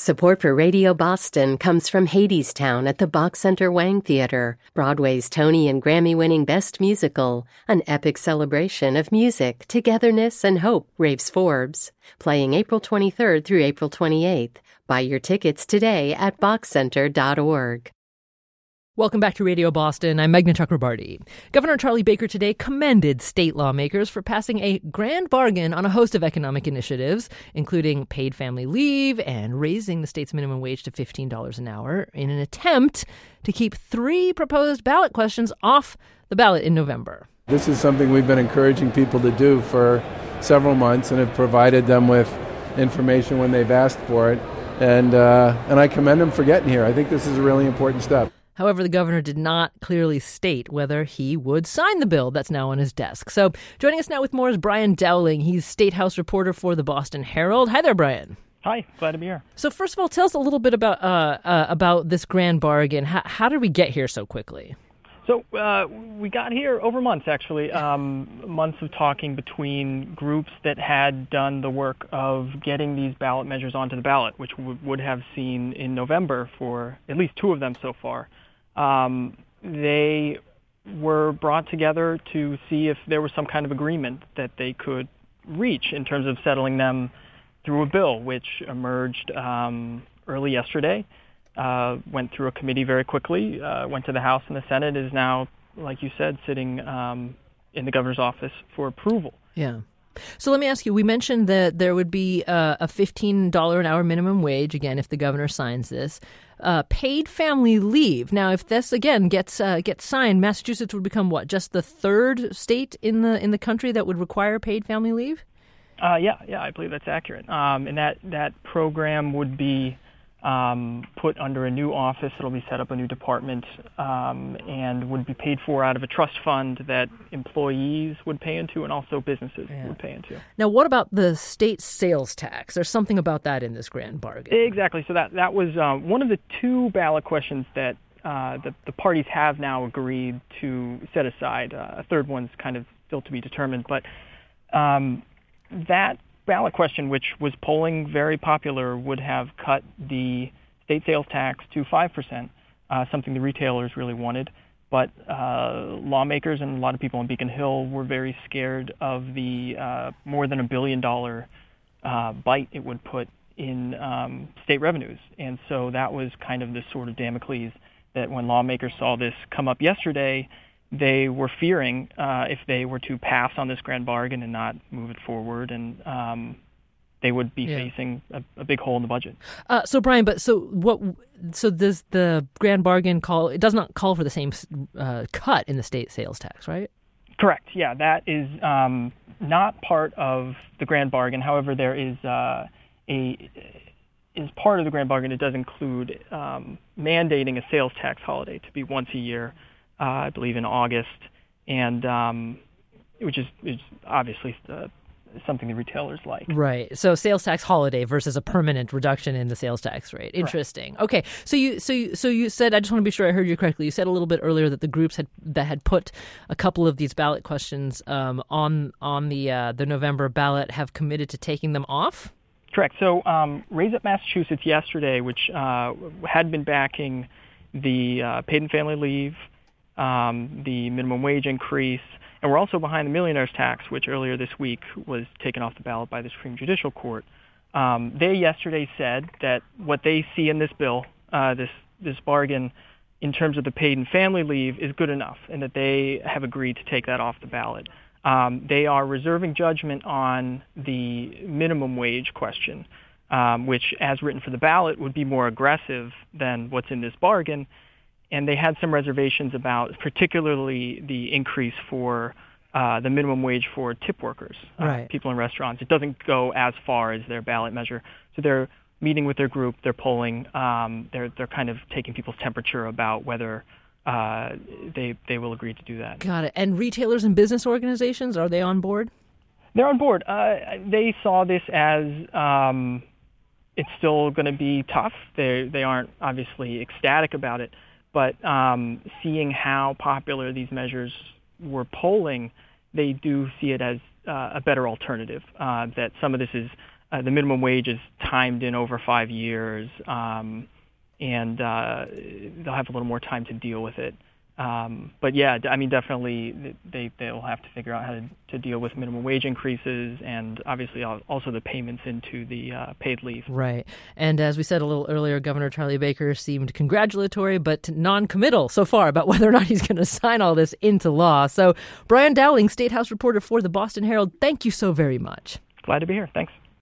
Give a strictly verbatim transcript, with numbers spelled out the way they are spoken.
Support for Radio Boston comes from Hadestown at the Bach Center Wang Theater, Broadway's Tony and Grammy-winning Best Musical, an epic celebration of music, togetherness, and hope, raves Forbes. Playing April twenty-third through April twenty-eighth. Buy your tickets today at bach center dot org. Welcome back to Radio Boston. I'm Meghna Chakrabarti. Governor Charlie Baker today commended state lawmakers for passing a grand bargain on a host of economic initiatives, including paid family leave and raising the state's minimum wage to fifteen dollars an hour in an attempt to keep three proposed ballot questions off the ballot in November. This is something we've been encouraging people to do for several months and have provided them with information when they've asked for it. And, uh, and I commend them for getting here. I think this is a really important step. However, the governor did not clearly state whether he would sign the bill that's now on his desk. So joining us now with more is Brian Dowling. He's State House reporter for the Boston Herald. Hi there, Brian. Hi, glad to be here. So first of all, tell us a little bit about uh, uh, about this grand bargain. How, how did we get here so quickly? So uh, we got here over months, actually, um, months of talking between groups that had done the work of getting these ballot measures onto the ballot, which we would have seen in November for at least two of them so far. Um, they were brought together to see if there was some kind of agreement that they could reach in terms of settling them through a bill, which emerged um, early yesterday, uh, went through a committee very quickly, uh, went to the House and the Senate, is now, like you said, sitting um, in the governor's office for approval. Yeah. So let me ask you, we mentioned that there would be uh, a fifteen dollars an hour minimum wage, again, if the governor signs this. Uh, paid family leave. Now, if this, again, gets uh, gets signed, Massachusetts would become what, just the third state in the in the country that would require paid family leave? Uh, yeah, yeah, I believe that's accurate. Um, and that, that program would be um, put under a new office. It'll be set up a new department um, and would be paid for out of a trust fund that employees would pay into and also businesses yeah. would pay into. Now, what about the state sales tax? There's something about that in this grand bargain. Exactly. So that, that was um, one of the two ballot questions that uh, the, the parties have now agreed to set aside. Uh, a third one's kind of still to be determined. But um, that ballot question, which was polling very popular, would have cut the state sales tax to five percent, uh, something the retailers really wanted. But uh, lawmakers and a lot of people on Beacon Hill were very scared of the uh, more than a billion dollar uh, bite it would put in um, state revenues. And so that was kind of the sort of Damocles that when lawmakers saw this come up yesterday, they were fearing uh, if they were to pass on this grand bargain and not move it forward, and um, they would be yeah. facing a, a big hole in the budget. Uh, so, Brian, but so what? So does the grand bargain call? It does not call for the same uh, cut in the state sales tax, right? Correct. Yeah, that is um, not part of the grand bargain. However, there is uh, a is part of the grand bargain. It does include um, mandating a sales tax holiday to be once a year. Uh, I believe in August, and um, which is, is obviously uh, something the retailers like. Right. So sales tax holiday versus a permanent reduction in the sales tax rate. Interesting. Right. Okay. So you so you so you said, I just want to be sure I heard you correctly. You said a little bit earlier that the groups had that had put a couple of these ballot questions um, on on the uh, the November ballot have committed to taking them off. Correct. So um, Raise Up Massachusetts yesterday, which uh, had been backing the uh, paid and family leave, Um, the minimum wage increase, and we're also behind the millionaire's tax, which earlier this week was taken off the ballot by the Supreme Judicial Court. Um, they yesterday said that what they see in this bill, uh, this this bargain, in terms of the paid and family leave, is good enough, and that they have agreed to take that off the ballot. Um, they are reserving judgment on the minimum wage question, um, which, as written for the ballot, would be more aggressive than what's in this bargain. And they had some reservations about particularly the increase for uh, the minimum wage for tip workers, right. uh, people in restaurants. It doesn't go as far as their ballot measure. So they're meeting with their group, they're polling, um, they're they're kind of taking people's temperature about whether uh, they they will agree to do that. Got it. And retailers and business organizations, are they on board? They're on board. Uh, they saw this as um, it's still going to be tough. They they aren't obviously ecstatic about it. But um, seeing how popular these measures were polling, they do see it as uh, a better alternative, uh, that some of this is uh, the minimum wage is timed in over five years, um, and uh, they'll have a little more time to deal with it. Um, but yeah, I mean, definitely they, they'll have to figure out how to, to deal with minimum wage increases and obviously also the payments into the uh, paid leave. Right. And as we said a little earlier, Governor Charlie Baker seemed congratulatory but non-committal so far about whether or not he's going to sign all this into law. So Brian Dowling, State House reporter for the Boston Herald, thank you so very much. Glad to be here. Thanks.